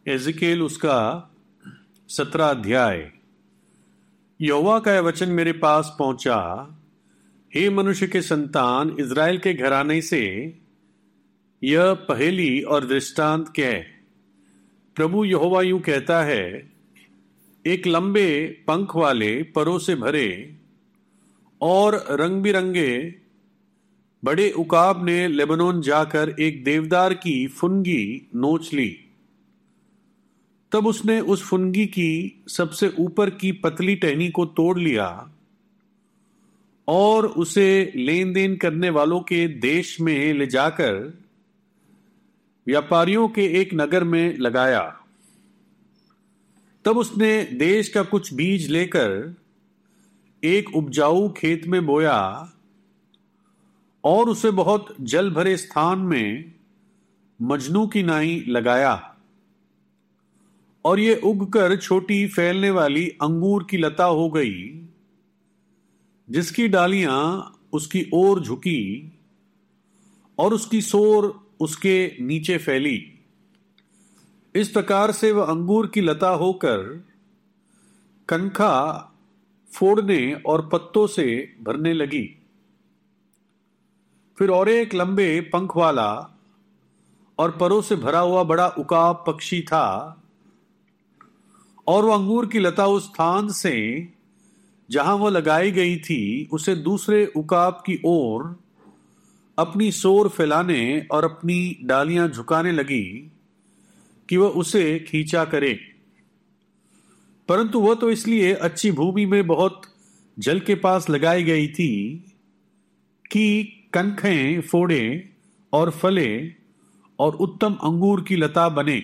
Ezequiel उसका 17 अध्याय। यहोवा का यह वचन मेरे पास पहुंचा, हे मनुष्य के संतान, इज़राइल के घराने से यह पहेली और दृष्टांत कह। प्रभु यहोवा यूं कहता है, एक लंबे पंख वाले परों से भरे और रंग बिरंगे बड़े उकाब ने लेबनोन जाकर एक देवदार की फुनगी नोच ली। तब उसने उस फुनगी की सबसे ऊपर की पतली टहनी को तोड़ लिया और उसे लेन देन करने वालों के देश में ले जाकर व्यापारियों के एक नगर में लगाया। तब उसने देश का कुछ बीज लेकर एक उपजाऊ खेत में बोया और उसे बहुत जल भरे स्थान में मजनू की नाई लगाया, और ये उगकर छोटी फैलने वाली अंगूर की लता हो गई, जिसकी डालियां उसकी ओर झुकी और उसकी सोर उसके नीचे फैली। इस प्रकार से वह अंगूर की लता होकर कनखा फोड़ने और पत्तों से भरने लगी। फिर और एक लंबे पंख वाला और परों से भरा हुआ बड़ा उकाब पक्षी था, और वह अंगूर की लता उस स्थान से जहां वह लगाई गई थी उसे दूसरे उकाब की ओर अपनी सोर फैलाने और अपनी डालियां झुकाने लगी कि वह उसे खींचा करे। परंतु वह तो इसलिए अच्छी भूमि में बहुत जल के पास लगाई गई थी कि कनखें फोड़े और फले और उत्तम अंगूर की लता बने।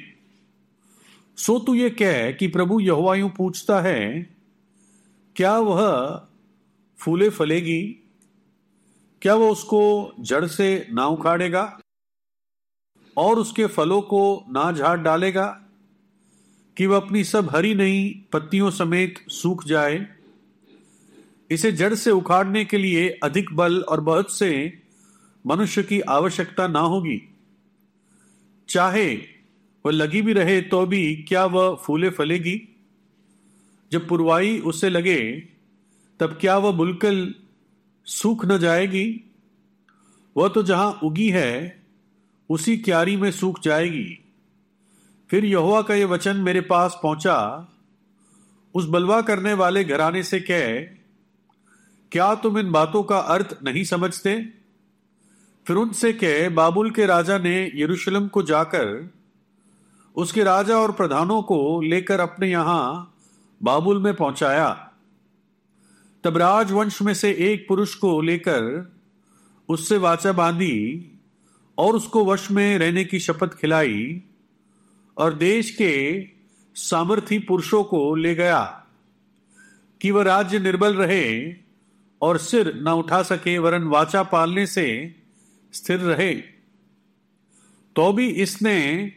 सो तू ये कह कि प्रभु यहोवा यूं पूछता है, क्या वह फूले फलेगी? क्या वह उसको जड़ से ना उखाड़ेगा और उसके फलों को ना झाड़ डालेगा कि वह अपनी सब हरी नई पत्तियों समेत सूख जाए? इसे जड़ से उखाड़ने के लिए अधिक बल और बहुत से मनुष्य की आवश्यकता ना होगी। चाहे वह लगी भी रहे तो भी क्या वह फूले फलेगी? जब पुरवाई उसे लगे तब क्या वह बिल्कुल सूख न जाएगी? वह तो जहां उगी है उसी क्यारी में सूख जाएगी। फिर यहोवा का यह वचन मेरे पास पहुंचा, उस बलवा करने वाले घराने से कह, क्या तुम इन बातों का अर्थ नहीं समझते? फिर उनसे कह, बाबुल के राजा ने यरूशलेम को जाकर उसके राजा और प्रधानों को लेकर अपने यहां बाबुल में पहुंचाया। तब राजवंश में से एक पुरुष को लेकर उससे वाचा बांधी और उसको वश में रहने की शपथ खिलाई, और देश के सामर्थी पुरुषों को ले गया कि वह राज्य निर्बल रहे और सिर न उठा सके, वरन वाचा पालने से स्थिर रहे। तो भी इसने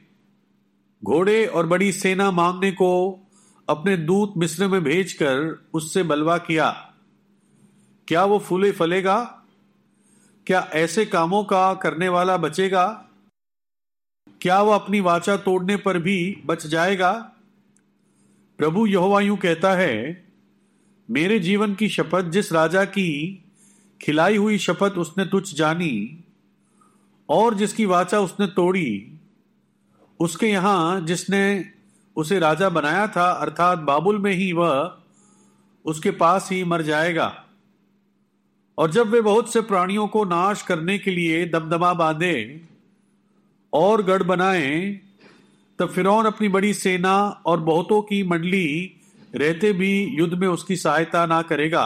घोड़े और बड़ी सेना मांगने को अपने दूत मिस्र में भेजकर उससे बलवा किया। क्या वो फूले फलेगा? क्या ऐसे कामों का करने वाला बचेगा? क्या वह अपनी वाचा तोड़ने पर भी बच जाएगा? प्रभु यहोवा यूं कहता है, मेरे जीवन की शपथ, जिस राजा की खिलाई हुई शपथ उसने तुच्छ जानी और जिसकी वाचा उसने तोड़ी, उसके यहां जिसने उसे राजा बनाया था, अर्थात बाबुल में ही वह उसके पास ही मर जाएगा। और जब वे बहुत से प्राणियों को नाश करने के लिए दमदमा बांधे और गढ़ बनाए, तब फिरौन अपनी बड़ी सेना और बहुतों की मंडली रहते भी युद्ध में उसकी सहायता ना करेगा,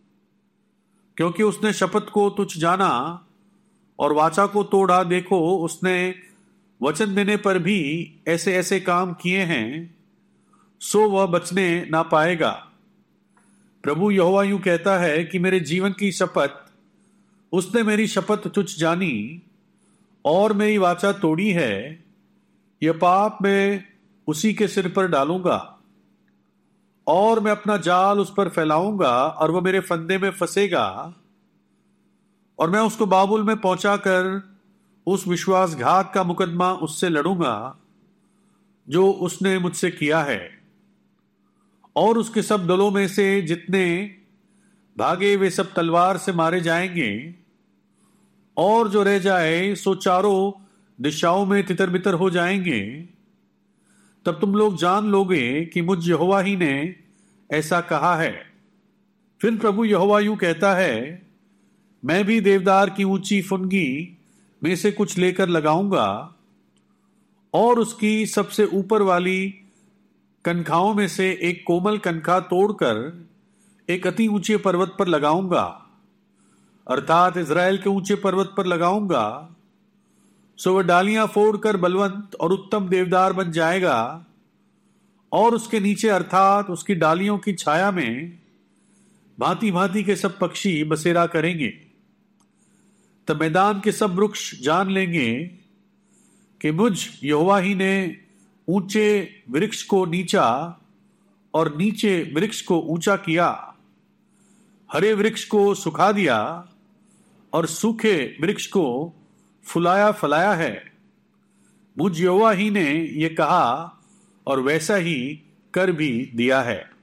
क्योंकि उसने शपथ को तुच्छ जाना और वाचा को तोड़ा। देखो, उसने वचन देने पर भी ऐसे ऐसे काम किए हैं, सो वह बचने ना पाएगा। प्रभु यहोवा यूं कहता है कि मेरे जीवन की शपथ, उसने मेरी शपथ तुच्छ जानी और मेरी वाचा तोड़ी है। यह पाप मैं उसी के सिर पर डालूंगा और मैं अपना जाल उस पर फैलाऊंगा और वह मेरे फंदे में फंसेगा, और मैं उसको बाबुल में पहुंचाकर उस विश्वासघात का मुकदमा उससे लड़ूंगा जो उसने मुझसे किया है। और उसके सब दलों में से जितने भागे वे सब तलवार से मारे जाएंगे, और जो रह जाए सो चारों दिशाओं में तितर बितर हो जाएंगे। तब तुम लोग जान लोगे कि मुझ यहोवा ही ने ऐसा कहा है। फिर प्रभु यहोवा यूं कहता है, मैं भी देवदार की ऊंची फुनगी में से कुछ लेकर लगाऊंगा, और उसकी सबसे ऊपर वाली कनखाओं में से एक कोमल कनखा तोड़कर एक अति ऊंचे पर्वत पर लगाऊंगा, अर्थात इज़राइल के ऊंचे पर्वत पर लगाऊंगा। सो वह डालियां फोड़कर बलवंत और उत्तम देवदार बन जाएगा, और उसके नीचे अर्थात उसकी डालियों की छाया में भांति भांति के सब पक्षी बसेरा करेंगे। तब मैदान के सब वृक्ष जान लेंगे कि मुझ यहोवा ही ने ऊंचे वृक्ष को नीचा और नीचे वृक्ष को ऊंचा किया, हरे वृक्ष को सुखा दिया और सूखे वृक्ष को फुलाया फलाया है। मुझ यहोवा ही ने यह कहा और वैसा ही कर भी दिया है।